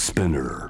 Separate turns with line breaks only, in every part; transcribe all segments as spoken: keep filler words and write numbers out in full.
Spinner.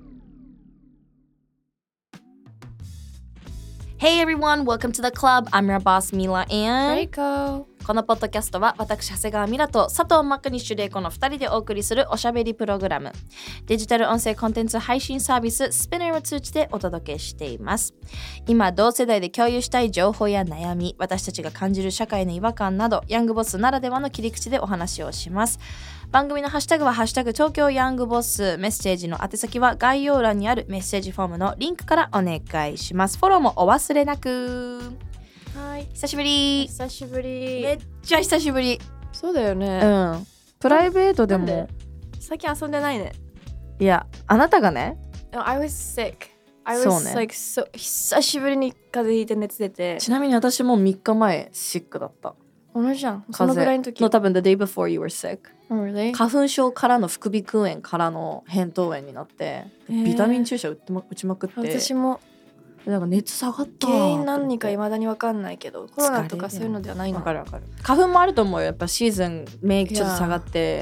Hey everyone, welcome to the club. I'm your boss Mila and
Reiko.
このポッドキャストは私長谷川ミラと佐藤真国主玲子のふたりでお送りするおしゃべりプログラム。デジタル音声コンテンツ配信サービス Spinner を通じてお届けしています。今同世代で共有したい情報や悩み、私たちが感じる社会の違和感など、ヤングボスならではの切り口でお話をします。番組のハッシュタグはハッシュタグ東京ヤングボス。メッセージの宛先は概要欄にあるメッセージフォームのリンクからお願いします。フォローもお忘れなく。
はい、
久しぶり。
久しぶり。
めっちゃ久しぶり。
そうだよね。
うん。プライベートでも。
なんで最近遊んでないね。
いや、あなたがね。
I was sick. I
そう
was
ね
like so 久しぶりに風邪ひいて熱出て。
ちなみに私もみっかまえシックだった。
同じじゃん。そのぐらいの時。
の多分 the day before you were sick。
Oh, really?
花粉症からの副鼻腔炎からの扁桃炎になって、ビタミン注射打って、ま、打ちまくって。
私も。
なんか熱下がった
原因何か未だに分かんないけど、コロナとかそういうのではないの。
分かる分かる。花粉もあると思うよ。やっぱシーズン免疫ちょっと下がって。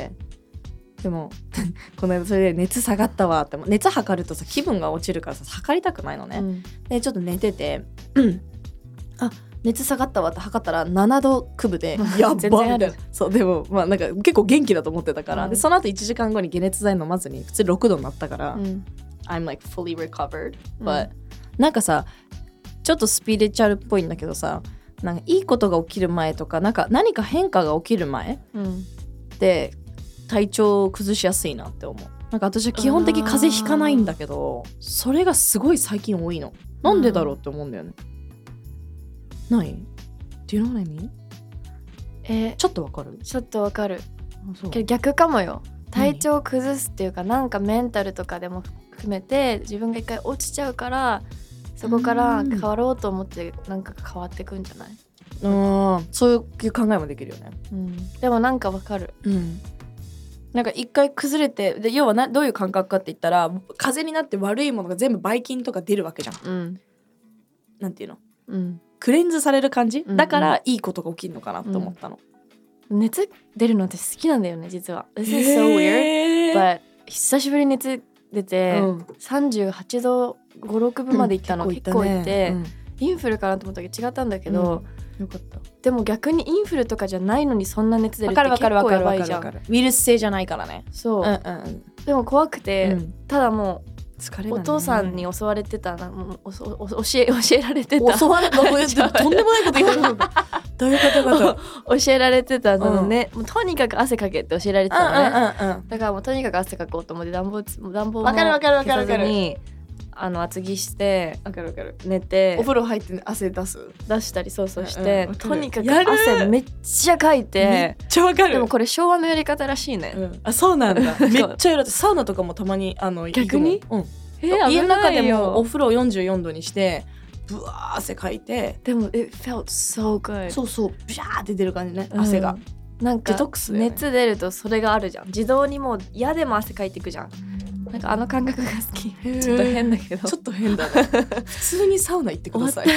でもこの間それで熱下がったわって、熱測るとさ気分が落ちるからさ測りたくないのね。うん、でちょっと寝てて、うん、あ熱下がったわって測ったらななどくぶでやっばみたいな。そうでもまあなんか結構元気だと思ってたから、うん、でその後いちじかんごに解熱剤飲まずに普通ろくどになったから、うん、I'm like fully recovered、うん、butなんかさちょっとスピリチュアルっぽいんだけどさ、なんかいいことが起きる前とか、なんか何か変化が起きる前、うん、で体調を崩しやすいなって思う。なんか私は基本的に風邪ひかないんだけど、それがすごい最近多いの。なんでだろうって思うんだよね。ない？ Do you know what I mean？
えー、
ちょっとわかる？
ちょっとわかる。けど逆かもよ。体調を崩すっていうか、なんかメンタルとかでも含めて自分が一回落ちちゃうから、そこから変わろうと思ってなんか変わってくんじゃない？
うん、そういう考えもできるよね。
うん、でもなんかわかる。
うん。なんか一回崩れて、で要はなどういう感覚かって言ったら、風邪になって悪いものが全部ばい菌とか出るわけじゃん。うん、なんていうの？うん。クレンズされる感じ、うんうん、だからいいことが起きるのかなと思ったの。
うん、熱出るのって好きなんだよね実は。This is so weird, but 久しぶりに熱出て、うん、さんじゅうはちどご、ろくぶまでいったの、うん、結構いって、うん、インフルかなと思ったけど違ったんだけど、うん、よかった。でも逆にインフルとかじゃないのにそんな熱出るって結構やばいじゃん。
ウイルス性じゃないからね。そう、うんうん、
でも怖くて、うん、ただもう
疲れ、ね、
お父さんに襲われてたな、おおお教え教えられてた
襲われたとんでもないこと言うのどういうことか
と教えられてたのね、うん、もうとにかく汗かけって教えられてたのね、
うんうんうん、
だからもうとにかく汗かこうと思って暖房暖房も
わかるわかるわかるわかる
にあの厚着してわかるわかる寝て
お風呂入って汗出す
出したりそうそうして、うんうん、とにかく汗めっちゃかいて
めっちゃわかる。
でもこれ昭和のやり方らしいね、うん、
あそうなんだめっちゃやる。サウナとかもたまにあの
逆に、
うん、えー、家の中でもお風呂よんじゅうよんどにしてブワー汗かいて、
でも it felt so good。
そうそうビャーって出る感じね、汗が、
うん、なんか
デトックスだよね。
熱出るとそれがあるじゃん。自動にもう嫌でも汗かいていくじゃん。なんかあの感覚が好き。ちょっと変だけど。
ちょっと変だね普通にサウナ行ってください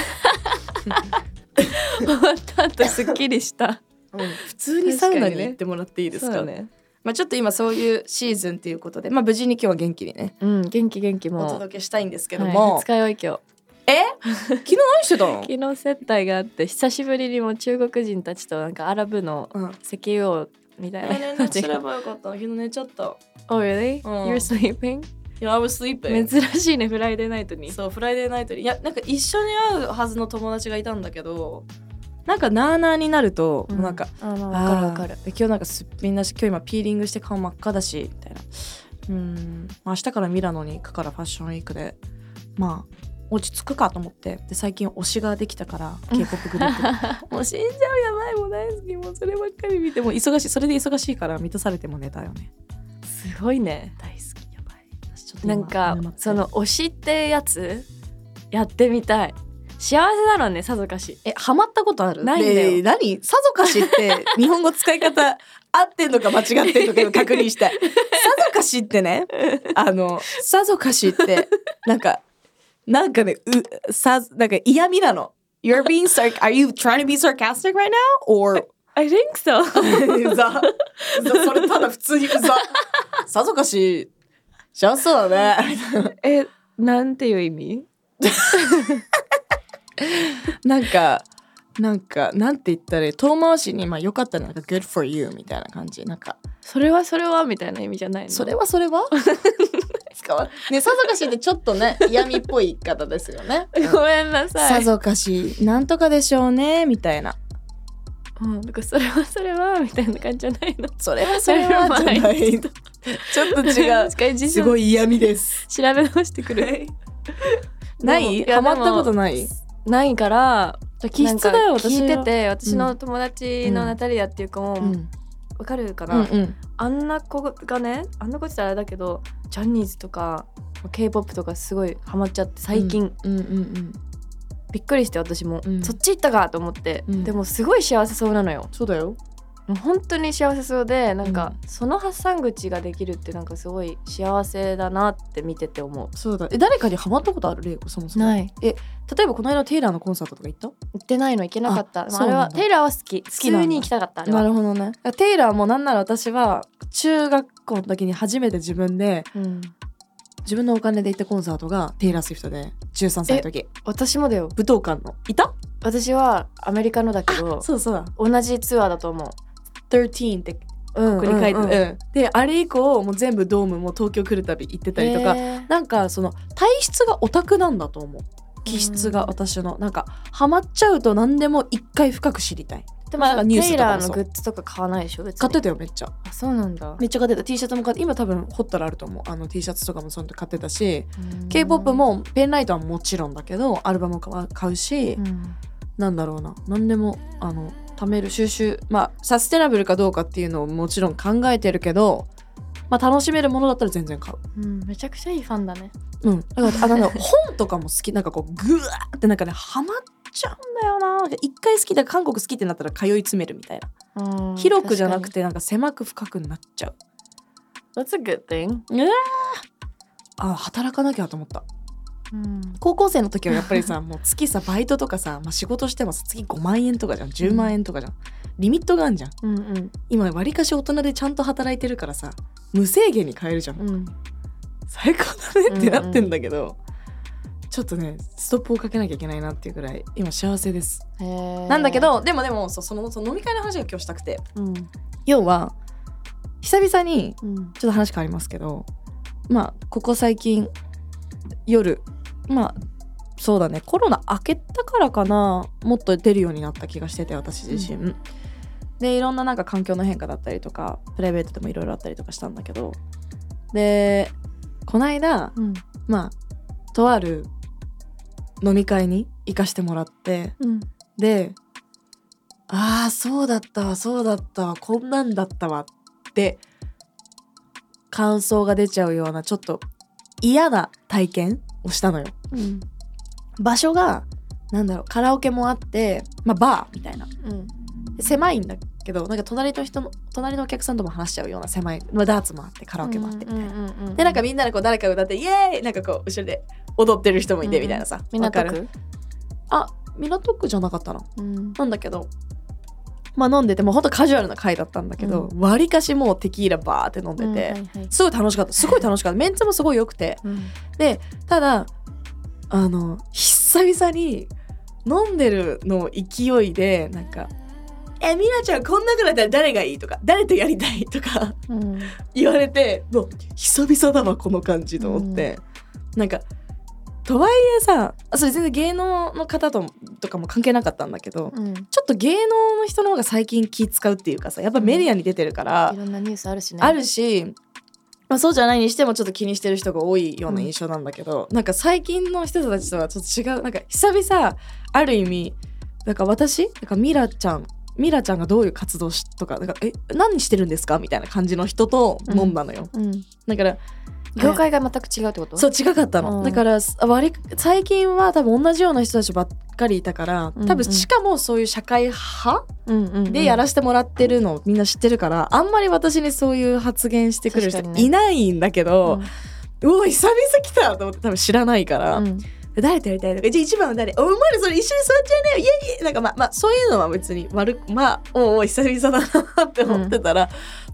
終わった後すっきりした、
うん、普通にサウナに行ってもらっていいですかね。まあ、ちょっと今そういうシーズンっていうことで、まあ、無事に今日は元気にね、
うん、元気元気も
お届けしたいんですけども、
はい、二日酔い今日。
え昨日何してたの？
昨日接待があって久しぶりにも中国人たちとなんかアラブの石油王みたいな、
うん、連絡すればよかった。昨日寝ちゃった。
Oh really?、うん、You're sleeping?
Yeah, I was sleeping.
珍しいねフライデーナイトに。
そうフライデーナイトに。いやなんか一緒に会うはずの友達がいたんだけど、なんかなーなーになると、うん、なんか
あーまあ分かる分かる。
で今日なんかすっぴんだし、今日今ピーリングして顔真っ赤だしみたいな。うーん明日からミラノに行くからファッションウィークでまあ落ち着くかと思って、で最近推しができたから K-ポップ グループもう死んじゃうやばいもう大好きもうそればっかり見ても忙しい、それで忙しいから満たされても寝たよね。
すごいね
大好きやばい。ちょっと
なんかその推しってやつやってみたい。幸せだろうねさぞかし。
えハマったことある？
ないんだよ。
何さぞかしって日本語使い方合ってんのか間違ってんのか確認したい。さぞかしってねあのさぞかしってなんかなんかね、うさなんか嫌味なの。You're being sarc- Are you trying to be sarcastic right now? Or
I think so.
うざ。それただ普通にうざ。さぞかし幸せそうだね
え、なんていう意味
なんかなんかなんて言ったら遠回しにまあよかったねなんか good for you みたいな感じなんか
それはそれはみたいな意味じゃないの？
それはそれはね、さぞかしってちょっとね嫌味っぽい言い方ですよね
ごめんなさい。
さぞかしなんとかでしょうねみたいな、
うん、だからそれはそれはみたいな感じじゃないの？
それはそれはじゃないちょっと違うすごい嫌味です
調べ直してくる
ないハマったことない
ないから
気質だよ。
私聞いてて私の友達のナタリアっていう子も、うん、わかるかな、うんうん、あんな子がねあんな子って言ったらあれだけどジャニーズとか K-ポップ とかすごいハマっちゃって最近、うんうんうんうん、びっくりして私も、うん、そっち行ったかと思って、うん、でもすごい幸せそうなのよ。
そうだよ
本当に幸せそうでなんか、うん、その発散口ができるってなんかすごい幸せだなって見てて思う。
そうだ。え誰かにハマったことある？レイコそもそも
ない。
え例えばこの間テイラーのコンサートとか行った？行
ってないの行けなかった。 あ, あれはテイラーは好き好きに行きたかった。あれは
なるほどね。テイラーもなんなら私は中学校の時に初めて自分で、うん、自分のお金で行ったコンサートがテイラー・スウィフトでじゅうさんさいの時。
私もだよ。
武道館のいた？
私はアメリカのだけど
そうそうだ
同じツアーだと思う。
じゅうさんってここに書いて、うんうんうん、であれ以降もう全部ドームも東京来るたび行ってたりとか、えー、なんかその体質がオタクなんだと思う。気質が私のなんかハマっちゃうと何でも一回深く知りたい。
でもなんかニュースとかもテイラーのグッズとか買わないでしょ？別に
買ってたよめっちゃ。
あそうなんだ。
めっちゃ買ってた。 T シャツも買って今多分掘ったらあると思う。あの T シャツとかもその時買ってたし K-ポップ もペンライトはもちろんだけどアルバムも買うし、うん、なんだろうな何でもあの貯める収集まあサステナブルかどうかっていうのをもちろん考えてるけど、まあ、楽しめるものだったら全然買う、
うん、めちゃくちゃいいファンだね。
うんだからあの本とかも好きなんかこうグワーってなんかねハマっちゃうんだよな。一回好きだ韓国好きってなったら通い詰めるみたいな。広くじゃなくてなんか狭く深くなっちゃう。
That's a good thing。
うわあ働かなきゃと思った。うん、高校生の時はやっぱりさもう月さバイトとかさ、まあ、仕事してもさ月ごまんえんとかじゃんじゅうまんえんとかじゃん、うん、リミットがあんじゃん、うんうん、今わりかし大人でちゃんと働いてるからさ無制限に買えるじゃん、うん、最高だねってなってんだけど、うんうん、ちょっとねストップをかけなきゃいけないなっていうぐらい今幸せです。へなんだけどでもでも そ, そ, のその飲み会の話が今日したくて、うん、要は久々にちょっと話変わりますけど、うん、まあここ最近夜まあそうだねコロナ明けたからかなもっと出るようになった気がしてて私自身、うん、でいろんななんか環境の変化だったりとかプライベートでもいろいろあったりとかしたんだけどでこの間、うん、まあとある飲み会に行かしてもらって、うん、でああそうだったわそうだったわこんなんだったわって感想が出ちゃうようなちょっと嫌な体験をしたのよ、うん、場所がなんだろうカラオケもあって、まあ、バーみたいな、うん、狭いんだけどなんか隣の人の隣のお客さんとも話しちゃうような狭い、まあ、ダーツもあってカラオケもあってみたいな、うんうんうんうん、でなんかみんなでこう誰か歌ってイエーイなんかこう後ろで踊ってる人もいてみたいなさ、
うん、港区？
あ港区じゃなかったな、うん、なんだけどまあ飲んでてもうほんとカジュアルな会だったんだけど、うん、割りかしもうテキーラバーって飲んでて、うんはいはい、すごい楽しかったすごい楽しかったメンツもすごい良くて、うん、でただあの久々に飲んでるの勢いでなんかえみなちゃんこん中だったら誰がいいとか誰とやりたいとか、うん、言われてもう久々だわこの感じと思って、うん、なんかとはいえさそれ全然芸能の方 と, とかも関係なかったんだけど、うん、ちょっと芸能の人の方が最近気使うっていうかさやっぱメディアに出てるから、
うん、いろんなニュースあるしね
あるし、まあ、そうじゃないにしてもちょっと気にしてる人が多いような印象なんだけど、うん、なんか最近の人たちとはちょっと違うなんか久々ある意味なんか私なんかミラちゃんミラちゃんがどういう活動しとかなんかえ何してるんですかみたいな感じの人と飲んだのよ、うんうん、だから
業界が全く違うってこと？
そう違かったの、うん、だから割最近は多分同じような人たちばっかりいたから多分しかもそういう社会派、うんうん、でやらせてもらってるのをみんな知ってるからあんまり私にそういう発言してくる人いないんだけど、うん、うお久々来たと思って多分知らないから、うん誰とやりたいとかじゃあ一番は誰お前らそれ一緒に座っちゃいなよイエイイエイなんかまあまあそういうのは別に悪くまあおお久々だなって思ってたら、うん、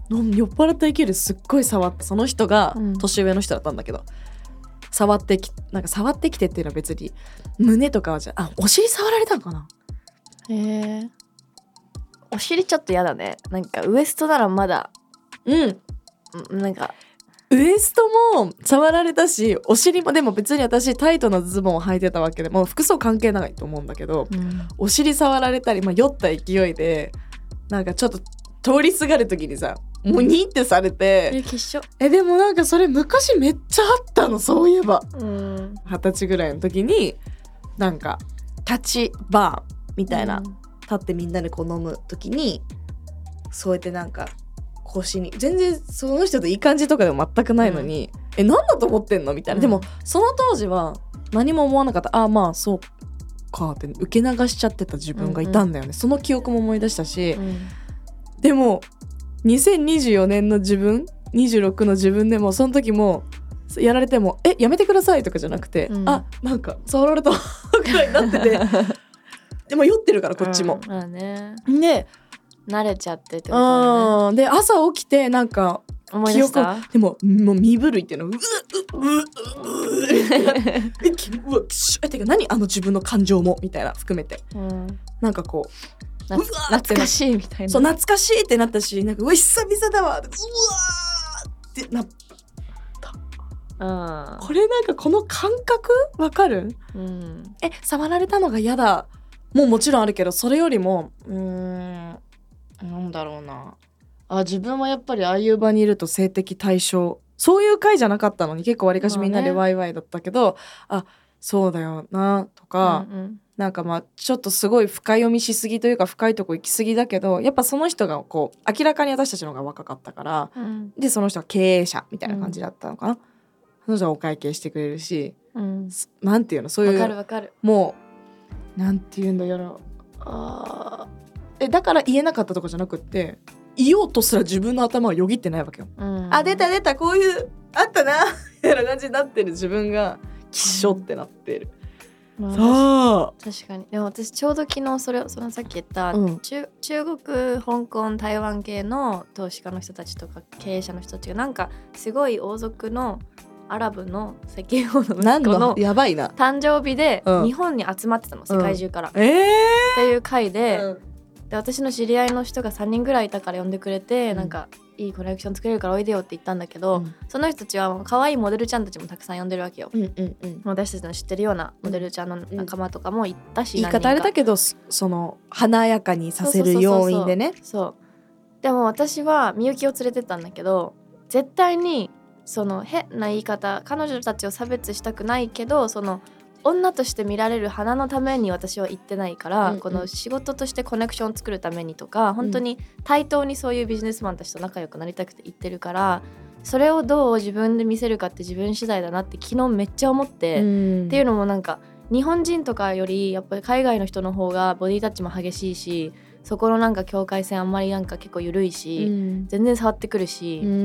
酔っ払った勢いですっごい触って、その人が年上の人だったんだけど、うん、触ってきなんか触ってきてっていうのは別に胸とかはじゃあお尻触られたのかな。
へえ。お尻ちょっとやだね。なんかウエストならまだ
うん
なんか
ウエストも触られたし、お尻もでも別に私タイトなズボンを履いてたわけでもう服装関係ないと思うんだけど、うん、お尻触られたり、まあ、酔った勢いでなんかちょっと通りすがる時にさもうニーってされて、
えきっしょ
えでもなんかそれ昔めっちゃあったの。そういえば二十、うん、歳ぐらいの時になんか立ちバーみたいな、うん、立ってみんなでこう飲む時にそうやってなんか腰に全然その人といい感じとかでも全くないのに、うん、え何だと思ってんのみたいな、うん、でもその当時は何も思わなかった。あまあそうかって受け流しちゃってた自分がいたんだよね、うんうん、その記憶も思い出したし、うん、でもにせんにじゅうよねんの自分にじゅうろくの自分でもその時もやられてもえやめてくださいとかじゃなくて、うん、あなんか触られたくらいになっててでも酔ってるからこっちも、
うんまあね、
で
慣れちゃってってことだね。
で朝起きてなんか
思い出した。
でももう身震いっていうのうううううえてか何あの自分の感情もみたいな含めて、うん、なんかこう
な懐かしいみたいな。
そう懐かしいってなったし、なんかうわ久々だわうわーってなった、うん、これなんかこの感覚わかる、うん、え触られたのが嫌だもうもちろんあるけど、それよりもうーんなんだろうなあ自分はやっぱりああいう場にいると性的対象そういう回じゃなかったのに結構わりかしみんなでワイワイだったけど、まあね、あそうだよなとか、うんうん、なんかまあちょっとすごい深読みしすぎというか深いとこ行き過ぎだけどやっぱその人がこう明らかに私たちの方が若かったから、うん、でその人は経営者みたいな感じだったのかな、うん、その人はお会計してくれるし、うん、なんていうのそういう
わかるわかる
もうなんていうんだよあえだから言えなかったとかじゃなくって言おうとすら自分の頭はよぎってないわけよ、うん、あ出た出たこういうあったなみたいな感じになってる自分がきっしょってなってる、うん、そう
確かに。でも私ちょうど昨日それそのさっき言った、うん、中, 中国香港台湾系の投資家の人たちとか経営者の人たちがなんかすごい王族のアラブの石油王の息子の
やばいな
誕生日で日本に集まってたの、うん、世界中から、うん、えー、っていう回で、うん、で私の知り合いの人がさんにんぐらいいたから呼んでくれて、うん、なんかいいコネクション作れるからおいでよって言ったんだけど、うん、その人たちは可愛いモデルちゃんたちもたくさん呼んでるわけよ、うんうんうん、私たちの知ってるようなモデルちゃんの仲間とかも行ったし、
うん、言い方あれだけどその華やかにさせる要因でね。
そうでも私はみゆきを連れてったんだけど絶対にその変な言い方彼女たちを差別したくないけどその女として見られる花のために私は行ってないから、うんうん、この仕事としてコネクションを作るためにとか本当に対等にそういうビジネスマンたちと仲良くなりたくて行ってるからそれをどう自分で見せるかって自分次第だなって昨日めっちゃ思って、うん、っていうのもなんか日本人とかよりやっぱり海外の人の方がボディタッチも激しいしそこのなんか境界線あんまりなんか結構緩いし、うん、全然触ってくるし、うん、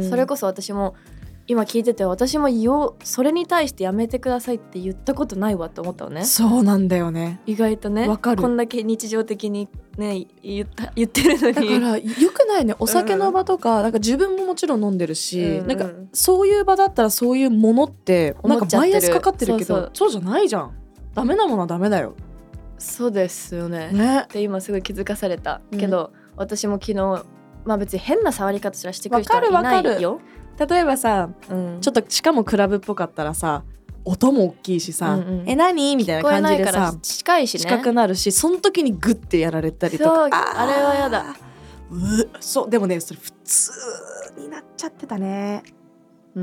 それこそ私も今聞いてて私もよそれに対してやめてくださいって言ったことないわって思ったのね。
そうなんだよね
意外とね。
わかる。
こんだけ日常的にね言った、言ってるのに
だからよくないねお酒の場とか、うん、なんか自分ももちろん飲んでるし、うん、なんかそういう場だったらそういうものってなんかバイアスかかってるけどそうそうそうじゃないじゃん。ダメなものはダメだよ。
そうですよ ね,
ね
って今すごい気づかされたけど、うん、私も昨日まあ別に変な触り方すらしてくる人はいないよ。
例えばさ、うん、ちょっとしかもクラブっぽかったらさ音も大きいしさ、うんうん、え何みたいな感じでさ
近いしね
近くなるしその時にグッてやられたりとか
あ, あれはやだ
うそうでもねそれ普通になっちゃってたね。うん、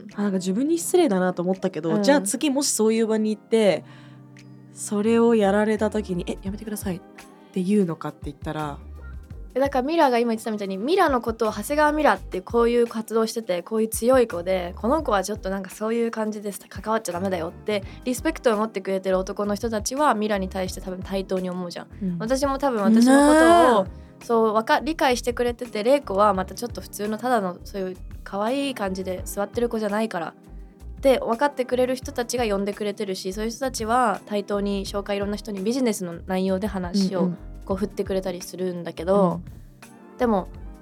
なんか自分に失礼だなと思ったけど、うん、じゃあ次もしそういう場に行ってそれをやられた時にえやめてくださいって言うのかって言ったら
だからミラが今言ってたみたいにミラのことを長谷川ミラってこういう活動しててこういう強い子でこの子はちょっとなんかそういう感じです関わっちゃダメだよってリスペクトを持ってくれてる男の人たちはミラに対して多分対等に思うじゃん、うん、私も多分私のことをそうわか理解してくれててレイコはまたちょっと普通のただのそういう可愛い感じで座ってる子じゃないからで分かってくれる人たちが呼んでくれてるしそういう人たちは対等に紹介いろんな人にビジネスの内容で話をこう振ってくれたりするんだけど、うん、でも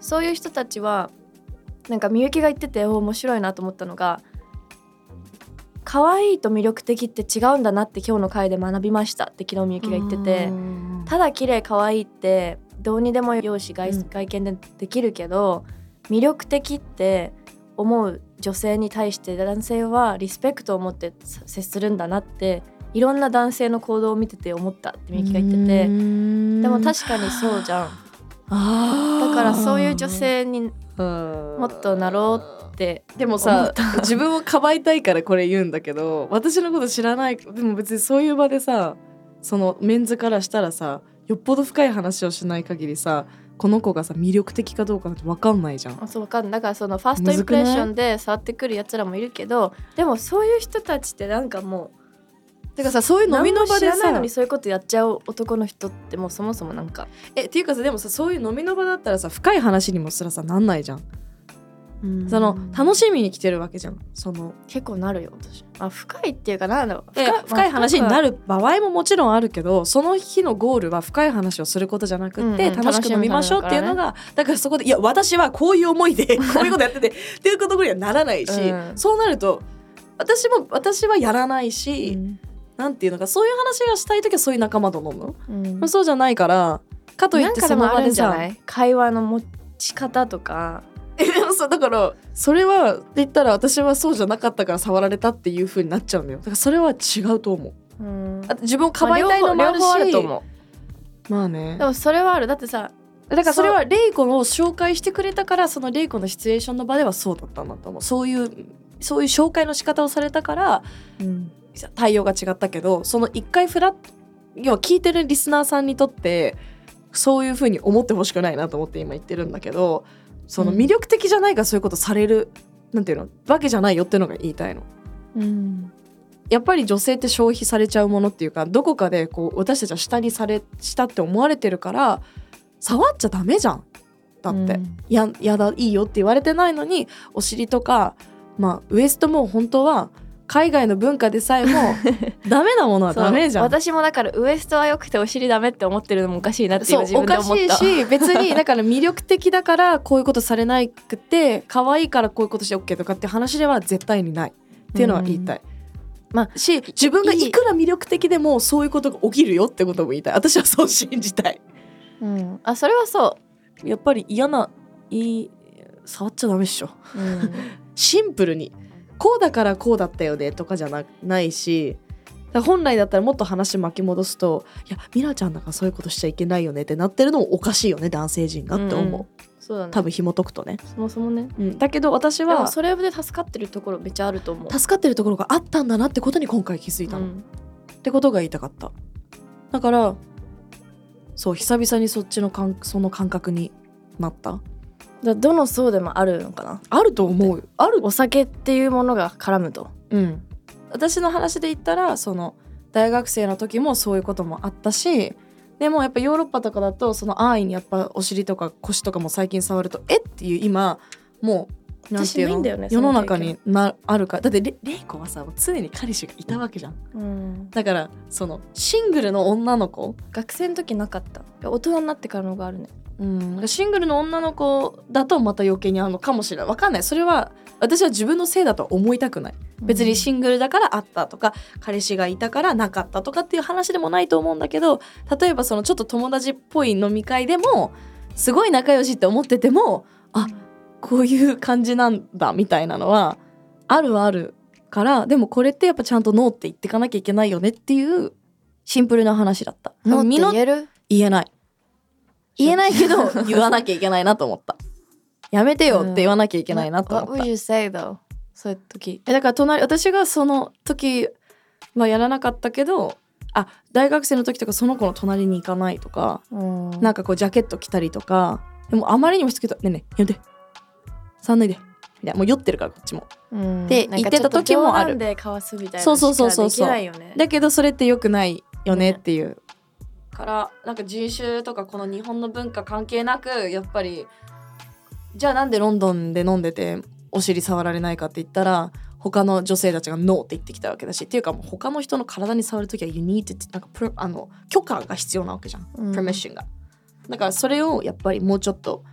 そういう人たちはなんかみゆきが言ってて面白いなと思ったのが、可愛いと魅力的って違うんだなって今日の回で学びましたって昨日みゆきが言ってて、ただ綺麗可愛いってどうにでも容姿 外,、うん、外見でできるけど、魅力的って思う女性に対して男性はリスペクトを持って接するんだなっていろんな男性の行動を見てて思ったってみゆきが言ってて、でも確かにそうじゃん。あだからそういう女性にもっとなろうって
でもさ自分をかばいたいからこれ言うんだけど、私のこと知らない。でも別にそういう場でさ、そのメンズからしたらさ、よっぽど深い話をしない限りさ、この子がさ魅力的かどうかなんて分かんないじゃん。
あ、そう分かんない。だからそのファーストインプレッションで触ってくるやつらもいるけど、でもそういう人たちってなんかもう
てかさ、そういう飲みの場でさ、
何も知らないのにそういうことやっちゃう男の人ってもうそもそもなんか
えっていうかさ、でもさ、そういう飲みの場だったらさ、深い話にもすらさなんないじゃん。うんその楽しみに来てるわけじゃん。その
結構なるよ私。あ、深いっていうかなんだろう、
深い、深い話になる場合ももちろんあるけど、その日のゴールは深い話をすることじゃなくって、うんうん、楽しく飲みましょうっていうのが、だからそこでいや私はこういう思いでこういうことやっててっていうことにはならないし、うん、そうなると私も私はやらないし、うん、なんていうのか、そういう話がしたいときはそういう仲間と飲む、うん、そうじゃないからかといってその場でさ
会話の持ち方とか
えでもさ、だからそれはって言ったら私はそうじゃなかったから触られたっていう風になっちゃうんだよ。だからそれは違うと思う。うん、あ自分をかばいたいのもあるし、
まあ、両方あると思う。
まあね。
でもそれはある。だってさ、
だからそれはレイコを紹介してくれたから、そのレイコのシチュエーションの場ではそうだったんだと思う。そういうそういう紹介の仕方をされたから、うん、対応が違ったけど、その一回フラッ要は聞いてるリスナーさんにとってそういう風に思ってほしくないなと思って今言ってるんだけど、その魅力的じゃないからそういうことされる、うん、なんていうのわけじゃないよっていうのが言いたいの、うん、やっぱり女性って消費されちゃうものっていうか、どこかでこう私たちは下にされしたって思われてるから触っちゃダメじゃん。だって、うん、や, やだいいよって言われてないのにお尻とか、まあ、ウエストも本当は海外の文化でさえもダメなものはダメじゃん。
私もだからウエストは良くてお尻ダメって思ってるのもおかしいなって今自分で思った。
おかしいし、別にだから魅力的だからこういうことされなくて可愛いからこういうことして OK とかって話では絶対にないっていうのは言いたい、うんまあ、し自分がいくら魅力的でもそういうことが起きるよってことも言いたい。私はそう信じたい、
うん、あそれはそう。
やっぱり嫌ないい触っちゃダメっしょ、うん、シンプルにこうだからこうだったよねとかじゃ な, ないし、だ本来だったらもっと話巻き戻すと、いやミラちゃんだからそういうことしちゃいけないよねってなってるのもおかしいよね男性陣がって思う、うんうんそうだね、多分紐解くとね
そもそもね、
うん、だけど私はでも
それで助かってるところめっちゃあると思う。
助かってるところがあったんだなってことに今回気づいたの、うん、ってことが言いたかった。だからそう久々にそっちのかんその感覚になった。
だどの層でもあるのかな。
あると思うよ。ある。
お酒っていうものが絡むと、
うん、私の話で言ったらその大学生の時もそういうこともあったし、でもやっぱヨーロッパとかだとその安易にやっぱお尻とか腰とかも最近触るとえっていう今もうなんていうの、ね、世の中になあるから。だってレイコはさ常に彼氏がいたわけじゃん、うん、だからそのシングルの女の子
学生の時なかった。大人になってからのがあるね。
うん、シングルの女の子だとまた余計にあるのかもしれない。わかんない。それは私は自分のせいだとは思いたくない。別にシングルだからあったとか、うん、彼氏がいたからなかったとかっていう話でもないと思うんだけど、例えばそのちょっと友達っぽい飲み会でもすごい仲良しって思ってても、あ、こういう感じなんだみたいなのはあるはあるから、でもこれってやっぱちゃんとノーって言ってかなきゃいけないよねっていうシンプルな話だった。
ノーって言える？
言えない言えないけど言わなきゃいけないなと思った。やめてよって言わなきゃいけないなと思った。
What would you say though? そういう時。
えだから隣私がその時はやらなかったけど、あ大学生の時とかその子の隣に行かないとか、なんかこうジャケット着たりとか、でもあまりにもしつけたねえねえやめて触んないでみたいな、もう酔ってるからこっちもで言ってた時もある。
でかわすみたいな。
そうそうそうそうそう。だけどそれって良くないよねっていう。ねからなんか人種とかこの日本の文化関係なくやっぱりじゃあなんでロンドンで飲んでてお尻触られないかって言ったら他の女性たちがノーって言ってきたわけだし、っていうかもう他の人の体に触るときは you need to なんかプロあの許可が必要なわけじゃん、うん、permission が。だからそれをやっぱりもうちょっと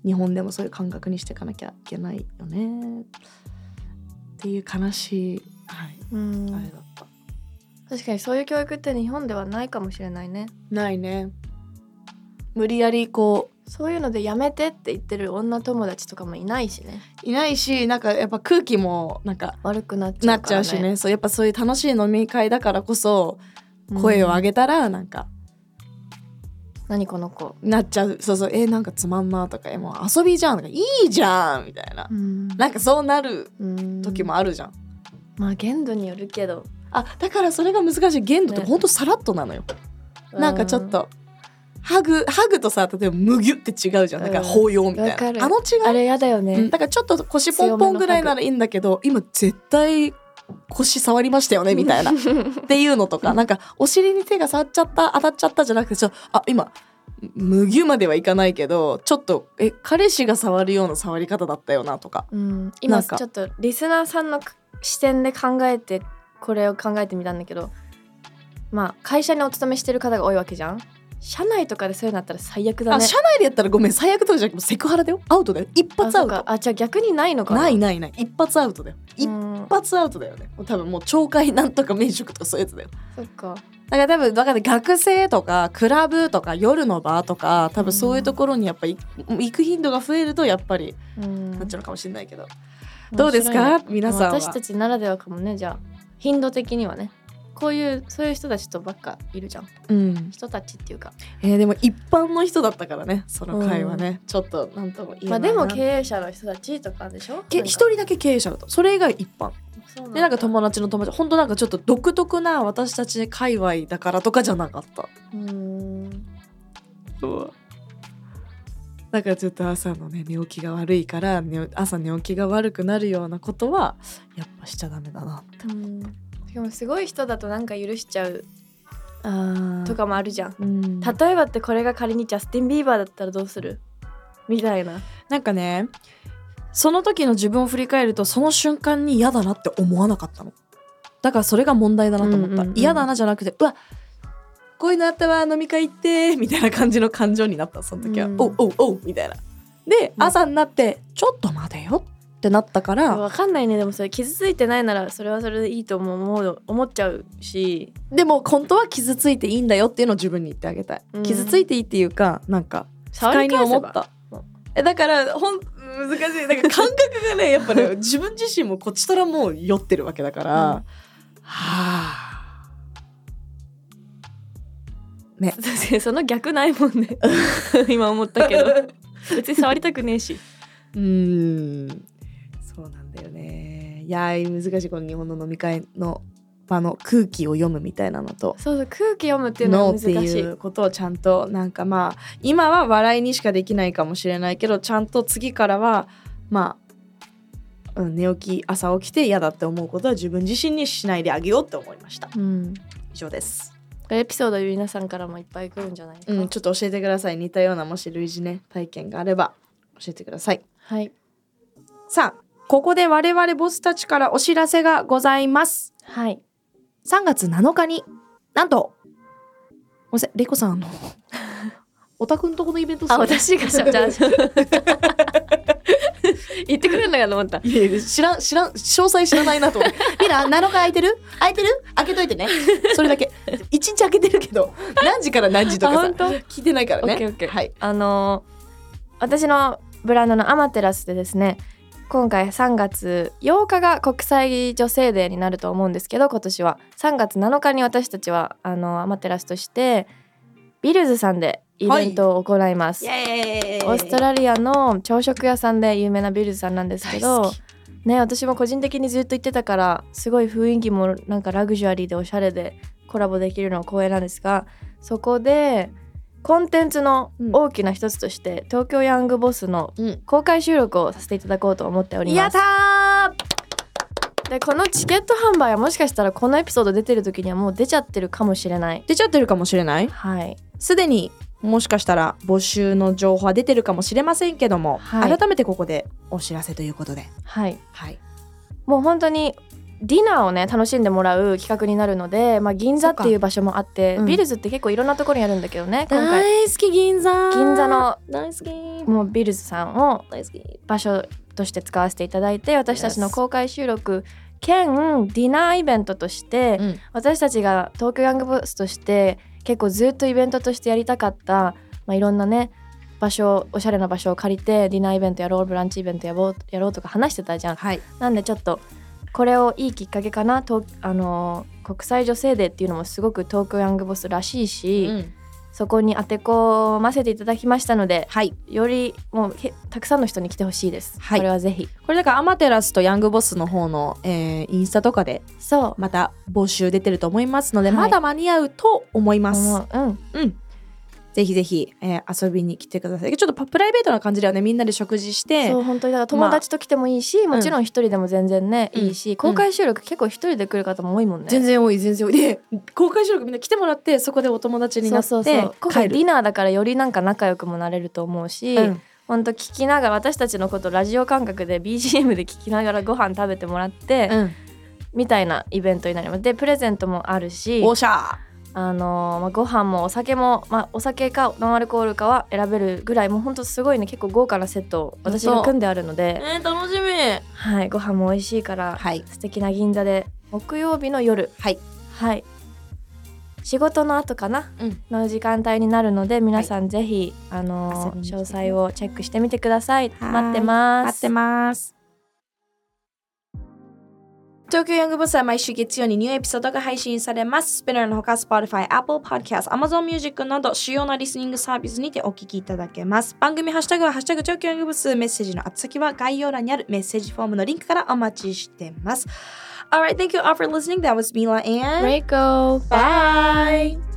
日本でもそういう感覚にしていかなきゃいけないよねっていう悲しい、はい、うんあれだった。
確かにそういう教育って日本ではないかもしれないね。
ないね。無理やりこう
そういうのでやめてって言ってる女友達とかもいないしね。
いないし、なんかやっぱ空気もなんか
悪くなっちゃうからね。
なっちゃうしね。そうやっぱそういう楽しい飲み会だからこそ声を上げたらなんか、
うん、何この子
なっちゃう。そうそう、えー、なんかつまんなとか、えもう遊びじゃん、なんかいいじゃんみたいな、うん、なんかそうなる時もあるじゃん、うん、
まあ限度によるけど、
あだからそれが難しい。限度ってほんとさらっとなのよ、ね、なんかちょっとハグハグとさ、例えばむぎゅって違うじゃん、なんか抱擁みたいな、あの違い
あれやだよね、
うん、だからちょっと腰ポンポンぐらいならいいんだけど、今絶対腰触りましたよねみたいなっていうのとか、なんかお尻に手が触っちゃった、当たっちゃったじゃなくて、ちょあ今むぎゅまではいかないけど、ちょっとえ彼氏が触るような触り方だったよなとか、
うん、今ちょっとリスナーさんの視点で考えてこれを考えてみたんだけど、まあ会社にお勤めしてる方が多いわけじゃん。社内とかでそういうのあったら最悪だね。
あ、社内でやったらごめん、最悪とかじゃなくてセクハラだよ、アウトだよ、一発アウト。
あ, あじゃあ逆にないのかな。
ないないない、一発アウトだよ、一発アウトだよね。多分もう懲戒なんとか免職とかそういうやつだよ。
そっか。
だから多分だから学生とかクラブとか夜のバーとか多分そういうところにやっぱり行く頻度が増えるとやっぱりなっちゃうのかもしれないけど、どうですか皆さんは。
私たちならではかもね。じゃあ頻度的にはね、こういうそういう人たちとばっかいるじゃん、うん、人たちっていうか、
えー、でも一般の人だったからね、その会はね、うん、ちょっとなんとも言えないな。まあ
でも経営者の人たちとかでしょ。
一人だけ経営者だと、それ以外一般で、なんか友達の友達、本当なんかちょっと独特な私たち界隈だからとかじゃなかった。うーん、そうだからちょっと朝のね寝起きが悪いから、ね、朝寝起きが悪くなるようなことはやっぱしちゃダメだなって。うん、
しかもすごい人だとなんか許しちゃうあとかもあるじゃん、うん、例えばってこれが仮にジャスティン・ビーバーだったらどうするみたいな。
なんかね、その時の自分を振り返るとその瞬間に嫌だなって思わなかったの。だからそれが問題だなと思った、うんうんうん、嫌だなじゃなくて、うわこういうのあったわ飲み会行ってみたいな感じの感情になった。その時は、うん、おうおうおうみたいなで、うん、朝になってちょっと待てよってなったから。
分かんないね。でもそれ傷ついてないならそれはそれでいいと思う思っちゃうし、
でも本当は傷ついていいんだよっていうのを自分に言ってあげたい、うん、傷ついていいっていうかなんか不快に思った。えだからほん難しい。だから感覚がねやっぱね自分自身もこっちとらもう酔ってるわけだから、うん、はあね
その逆ないもんね今思ったけど別に触りたくねえし。
うーんそうなんだよね。いや難しいこの日本の飲み会の場の空気を読むみたいなのと、
そうそう空気読むっていうのは難しい。
っていうことをちゃんとなんかまあ今は笑いにしかできないかもしれないけど、ちゃんと次からはまあ、うん、寝起き朝起きて嫌だって思うことは自分自身にしないであげようって思いました、うん、以上です。
エピソード皆さんからもいっぱい来るんじゃないですか、
うん、ちょっと教えてください。似たようなもし類似ね体験があれば教えてください。
はい。
さあここで我々ボスたちからお知らせがございます。
はい。
さんがつなのかになんとごめんなさいレイコさんのおたくんとこのイベント
あ私がじゃあ言ってくれるのかと思った。
いやいや知らん知らん詳細知らないなと思ってリラなのか空いてる空いてる開けといてねそれだけ一日開けてるけど何時から何時とかさ聞いてないからね。
オッケーオッケー、はい、あのー、私のブランドのアマテラスでですね、今回さんがつようかが国際女性デーになると思うんですけど、今年はさんがつなのかに私たちはあのアマテラスとしてビルズさんでイベントを行います、はい、イエーイ。オーストラリアの朝食屋さんで有名なビルズさんなんですけどね、私も個人的にずっと言ってたからすごい雰囲気もなんかラグジュアリーでおしゃれでコラボできるのは光栄なんですが、そこでコンテンツの大きな一つとして、うん、東京ヤングボスの公開収録をさせていただこうと思っております。
やった
ー。でこのチケット販売はもしかしたらこのエピソード出てる時にはもう出ちゃってるかもしれない。
出ちゃってるかもしれない。
はい。
すでにもしかしたら募集の情報は出てるかもしれませんけども、はい、改めてここでお知らせということで、
はい、
はい、
もう本当にディナーをね楽しんでもらう企画になるので、まあ、銀座っていう場所もあって、うん、ビルズって結構いろんなところにあるんだけどね、今回
大好き銀座
銀座の
大好き
もうビルズさんを場所として使わせていただいて、私たちの公開収録兼ディナーイベントとして、うん、私たちが東京ヤングボスとして結構ずっとイベントとしてやりたかった、まあ、いろんなね場所、おしゃれな場所を借りてディナーイベントやろう、ブランチイベントやろう、やろうとか話してたじゃん、はい、なんでちょっとこれをいいきっかけかなと、あの国際女性デーっていうのもすごく東京ヤングボスらしいし、うん、そこに当て込ませていただきましたので、はい、よりもうたくさんの人に来てほしいです、はい、これはぜひ。
これだからアマテラスとヤングボスの方の、えー、インスタとかでそうまた募集出てると思いますので、はい、まだ間に合うと思います。うんうんぜひぜひ、えー、遊びに来てください。ちょっとプライベートな感じではね、みんなで食事して、
そう本当にだから友達と来てもいいし、まあ、もちろん一人でも全然ね、うん、いいし、公開収録結構一人で来る方も多いもんね。
全然多い全然多いで、公開収録みんな来てもらってそこでお友達になってそうそうそう
今回ディナーだからよりなんか仲良くもなれると思うし、うん、ほんと聞きながら私たちのことラジオ感覚で ビージーエム で聞きながらご飯食べてもらって、うん、みたいなイベントになります。でプレゼントもあるし、
おしゃー
あのーまあ、ご飯もお酒も、まあ、お酒かノンアルコールかは選べるぐらいもうほんとすごいね結構豪華なセットを私が組んであるので、
えー、楽しみ、
はい、ご飯も美味しいから、はい、素敵な銀座で木曜日の夜、はいはい、仕事の後かな、うん、の時間帯になるので皆さんぜひ、はい、あのー、詳細をチェックしてみてください。待ってます
待ってます。東京ヤングボスは毎週月曜にニューエピソードが配信されます。スピナーのほか Spotify、Apple Podcast、Amazon Music など主要なリスニングサービスにてお聞きいただけます。番組ハッシュタグはハッシュタグ東京ヤングボス、メッセージの宛先は概要欄にあるメッセージフォームのリンクからお待ちしてます。Alright, thank you all for listening. That was Mila and
Reiko.
Bye!